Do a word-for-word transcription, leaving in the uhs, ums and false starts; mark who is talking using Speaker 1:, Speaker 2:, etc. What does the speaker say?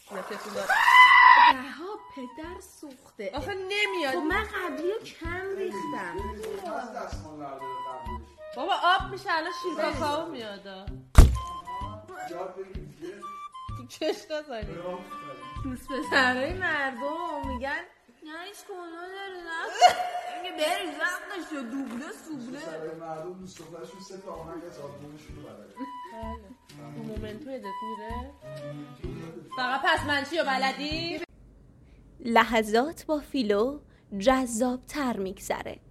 Speaker 1: نفرتون داره.
Speaker 2: بها پدر سوخته.
Speaker 1: آخه نمیاد.
Speaker 2: خب من قبلی رو کم ریختم.
Speaker 1: بابا آب میشه الان شیر کاکائو میاد.
Speaker 3: یاد بگیم دیگه
Speaker 1: تو چش نزنی.
Speaker 2: دوست پسرهای مردم میگن نهیش کنو داره نه اینگه بری زخمش و دوبله سوبله.
Speaker 3: پسرهای مردم دوست دخترشون سه تا آهنگ از آلبومشون رو بلده.
Speaker 1: اون مومنتو یادت میره؟ فقط پس منچی رو بلدی؟
Speaker 4: لحظات با فیلو جذاب تر میگذره.